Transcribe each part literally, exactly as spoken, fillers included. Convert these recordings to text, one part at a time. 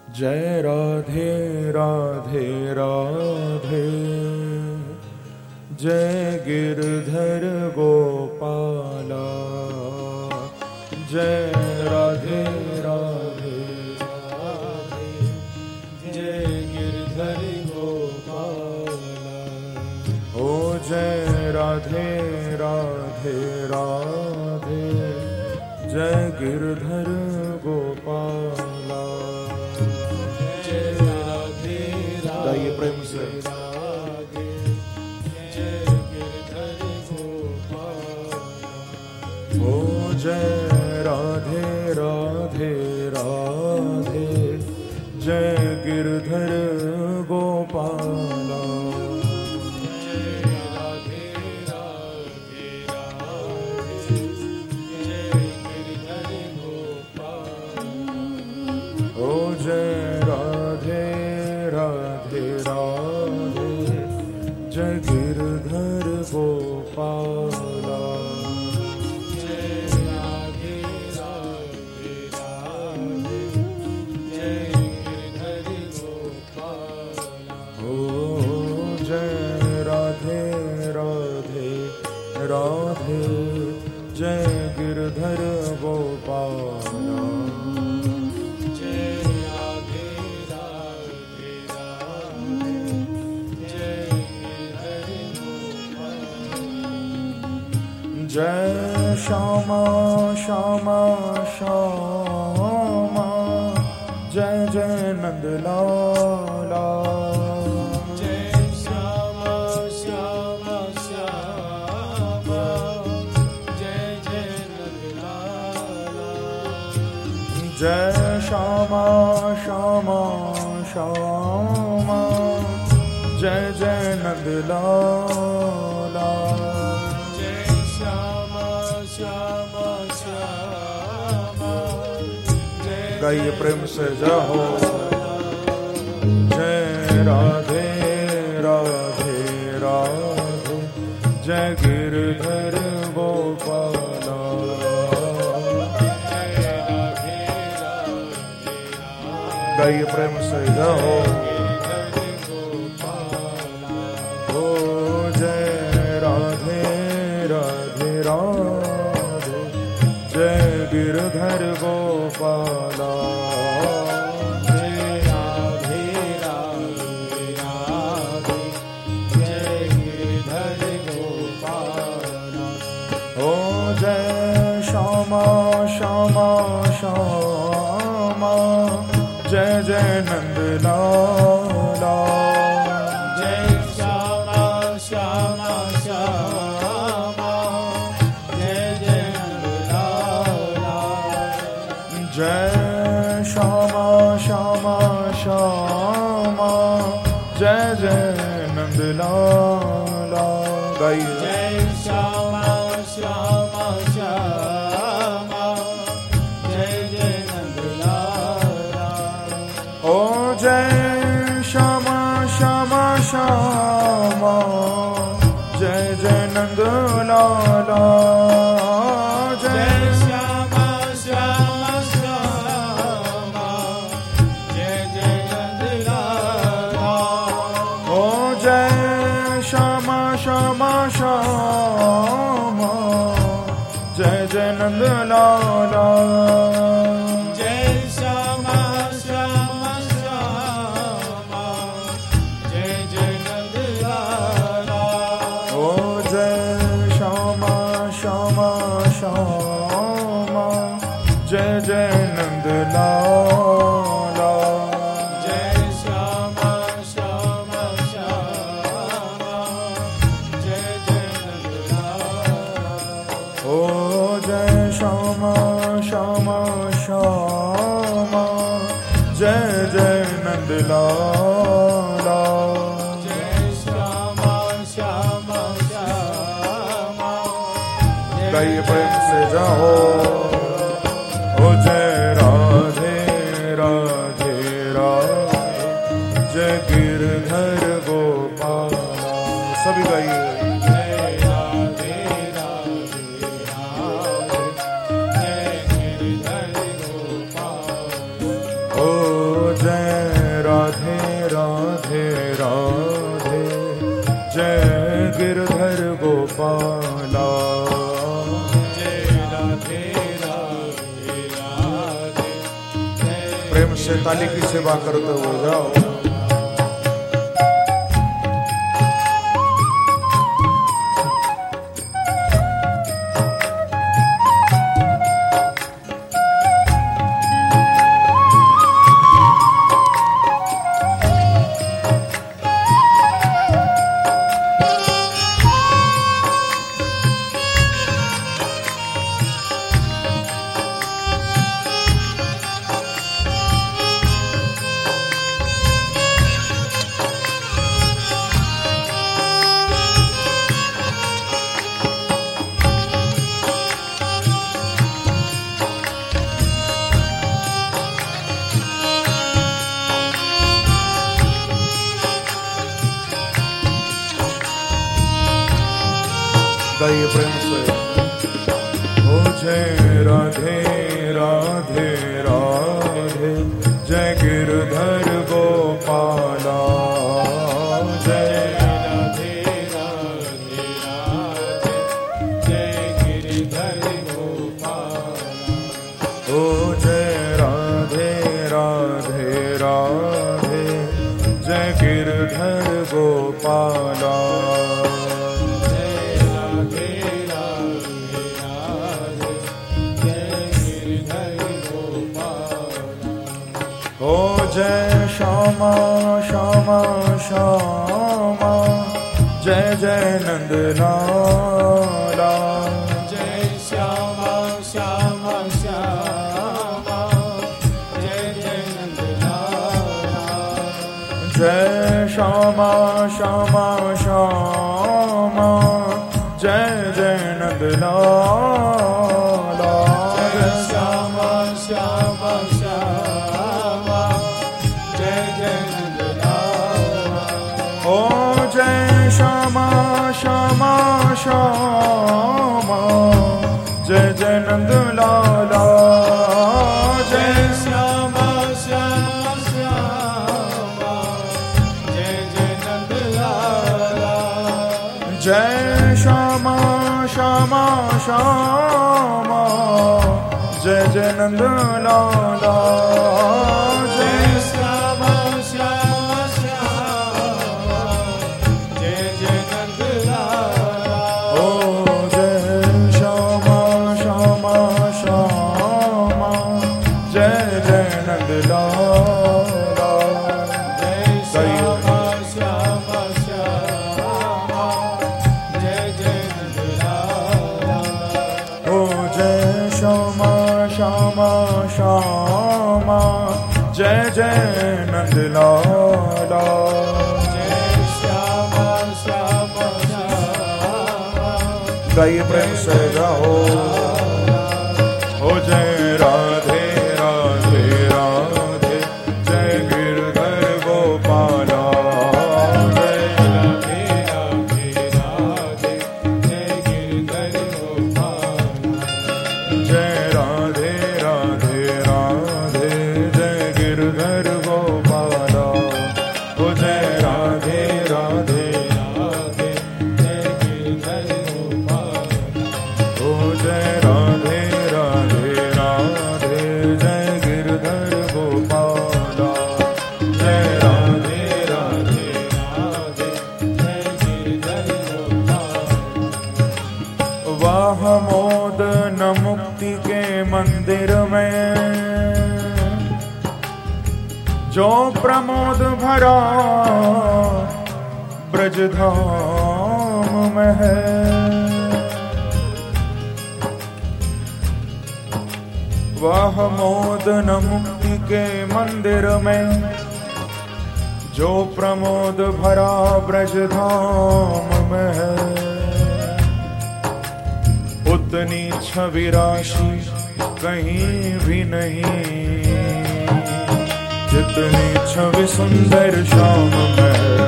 जय राधे राधे राधे, जय गिरधर गोपाला। जय राधे राधे राधे, जय गिरधर गोपाला। ओ जय राधे राधे राधे, जय गिरधर गोपाला। जय राधे राधे प्रेम से जय राधे राधे राधे, जय गिरधर गोपाला। जय राधे राधे राधे, जय गिरधर गोपाला। ओ जय राधे राधे राधे, जय गिरधर गोपाला। राधे जय गिरधर गोपाला। जय राधे राधे राधे, जय गिरधर गोपाला। जय श्यामा श्यामा श्यामा, जय जय नंदलाला। जय श्यामा श्यामा श्यामा, जय जय नंदलाला। जय श्यामा श्यामा श्यामा, गाइए प्रेम से जाओ। जय राधे राधे राधे, जय गिरधर गोपाला। गाइए प्रेम से जाओ। ओ जय राधे राधे राधे, जय गिरधर गोपाला। जय राधे राधे राधे, जय गिरधर गोपाला। ओ जय श्यामा श्यामा श्यामा, जय जय नंदलाला। जय श्यामा श्यामा श्यामा, जय जय नंदलाला। जय श्यामा श्यामा श्यामा, जय जय नंदलाला। गाइए। जय श्यामा श्यामा श्यामा, जय जय नंदलाला। ओ जय श्यामा श्यामा श्यामा, जय जय नंदलाला। जय श्यामा श्यामा श्यामा, जय जय नंदलाला। ओ जय श्यामा श्यामा श्यामा, जय जय नंदलाला। जय जय नंदलाला। जय श्यामा श्यामा श्यामा, जय जय नंदलाला। ओ जय श्यामा श्यामा श्यामा, जय जय नंदलाला। जय श्यामा श्यामा श्यामा, गाइए प्रेम से जाओ। ओ जय राधे राधे राधे, जय गिरधर गोपाला। सभी गाइए। जय राधे राधे राधे, जय गिरधर गोपाला। ओ जय प्रेम से ताली की सेवा करते हुए जाओ। गाइए प्रेम से। हो जय राधे राधे राधे, जय गिरधर गोपाला। जय राधे राधे राधे, जय गिरधर गोपाला। हो जय राधे राधे राधे, जय गिरधर गोपाला। हो जय श्यामा श्यामा श्यामा, जय जय नंद लाला। जय श्यामा श्यामा श्यामा, जय जय नंद लाला। जय श्यामा श्यामा श्यामा, जय जय नंद लाला। जय श्यामा श्यामा श्यामा, जय जय नंद लाला। ओ जय श्यामा श्यामा श्यामा, जय जय नंद लाला। जय श्यामा श्यामा श्यामा, जय जय नंद लाला। जय श्यामा श्यामा श्यामा, जय जय नंद लाला। जय श्यामा श्यामा श्यामा, जय जय नंद लाला। ओ जय श्यामा श्यामा श्यामा, जय जय नंद लाला। जय श्यामा श्यामा श्यामा, जय जय नंद लाला। ओ जय श्यामा श्यामा श्यामा, जय जय नंद लाला। जय श्यामा श्यामा श्यामा, गाइए प्रेम से जाओ। हो जय राधे राधे राधे, जय गिरधर गोपाला। जय राधे राधे राधे, जय गिरधर गोपाला। जय राधे राधे राधे, जय गिरधर गोपाला। हो जय राधे राधे राधे, जय गिरधर गोपाला। हो जय राधे राधे राधे, जय गिरधर गोपाला। जय राधे राधे राधे, जय गिरधर गोपाला। वाह मोद न मुक्ति के मंदिर में, जो प्रमोद भरा ब्रजधाम में है। वाह मोद न मुक्ति के मंदिर में, जो प्रमोद भरा ब्रजधाम में है। उतनी छवि राशि कहीं भी नहीं, जितनी छवि सुंदर श्याम में है।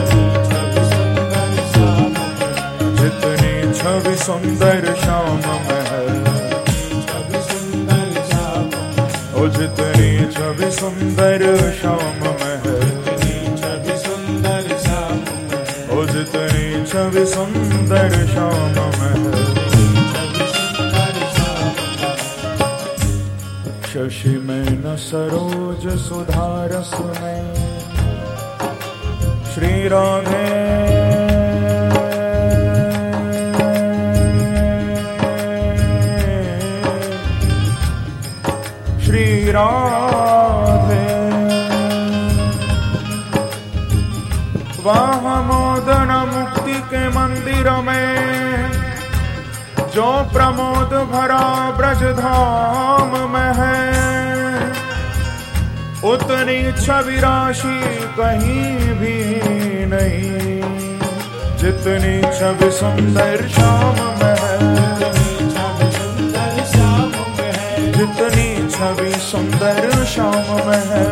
जितनी छवि सुंदर श्याम में है। ओ जितनी छवि सुंदर श्याम में है। ओ जितनी छवि सुंदर श्याम में है। शशि में न सरोज सुधारस में श्री राधे श्री राधे वहाँ मोदन मुक्ति के मंदिर में जो प्रमोद भरा ब्रज धाम में है, उतनी छवि राशि कहीं भी नहीं जितनी छवि सुंदर श्याम में है। जितनी छवि सुंदर श्याम में है,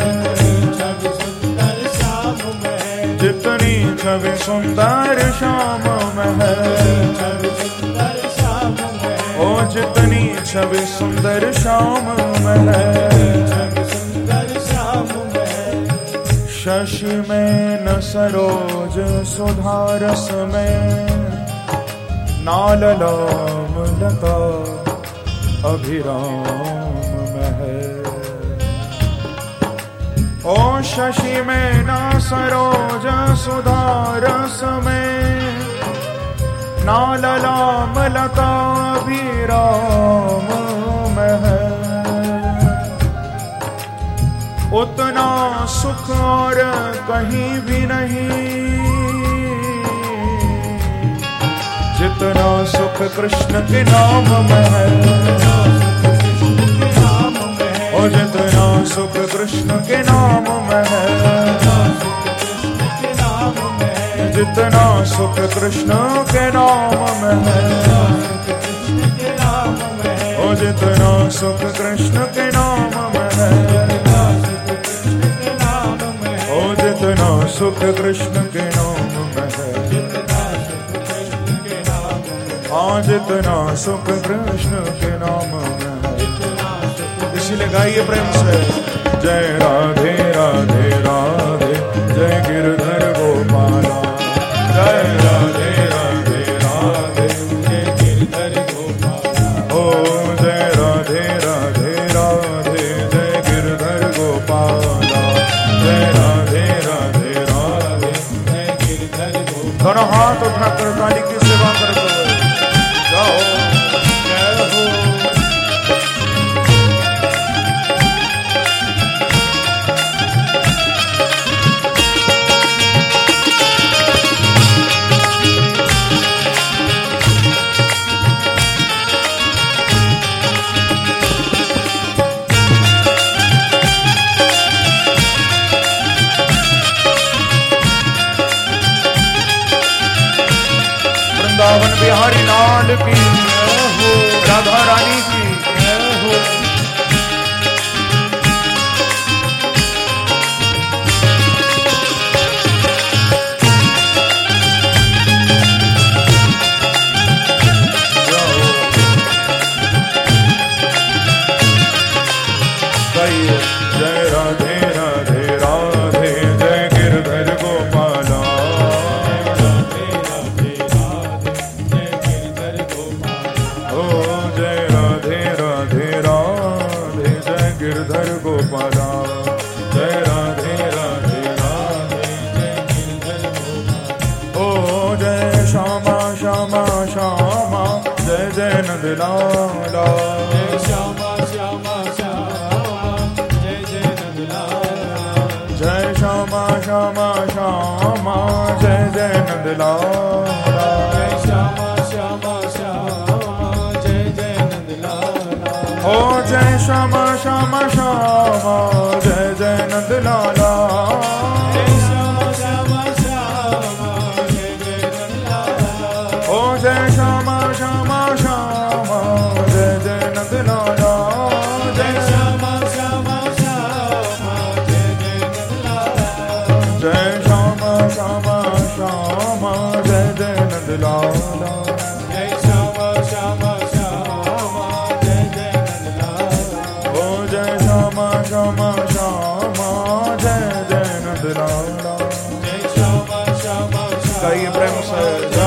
जितनी छवि सुंदर श्याम में है, ओ जितनी छवि सुंदर श्याम में है। शशि में न सरोज सुधारस में नाललाम लता अभिराम में है। ओ शशि में न सरोज सुधारस में नाललाम लता अभिराम में है। उतना सुख और कहीं भी नहीं जितना सुख कृष्ण के नाम में है। और जितना सुख कृष्ण के नाम में है, जितना सुख कृष्ण के नाम में है, और जितना सुख कृष्ण के नाम में है, और जितना सुख कृष्ण के नाम में है, हाँ जितना सुख कृष्ण के नाम में है। इसीलिए गाइए प्रेम से, जय राधे राधे राधे जय गिरधर गोपाला, जय राधे राधे राधे जय गिरधर गोपाला। ओ जय राधे राधे राधे जय गिरधर गोपाला, जय राधे राधे राधे जय गिरधर गोपाला। दोनों हाथ उठाकर काली की सेवा करते हुए जाओ, जय हो। वृंदावन बिहारी लाल की जय हो, राधा रानी की जय हो। जय राधे राधे राधे जय गिरधर गोपाला, गिरधर गोपाला, जय राधे राधे राधे जय गिरधर गोपाला। ओ जय श्यामा श्यामा श्यामा जय जय नंदलाला, जय श्यामा श्यामा श्यामा जय जय नंदलाला, जय श्यामा श्यामा श्यामा जय जय नंदलाला, जय श्यामा श्यामा श्यामा जय जय नंदलाला। ओ जय श्यामा श्यामा श्यामा जय जय नंदलाला, जय श्यामा श्यामा श्यामा जय जय नंदलाला। ओ जय श्यामा श्यामा श्यामा जय जय नंदलाला, जय श्यामा श्यामा श्यामा जय जय नंदलाला, जय श्यामा श्यामा श्यामा जय जय नंदलाला, जय श्यामा श्यामा श्यामा जय जय नंदलाला। ओ जय श्यामा श्यामा श्यामा जय जय नंदलाला, जय श्यामा श्यामा। गाइए प्रेम से।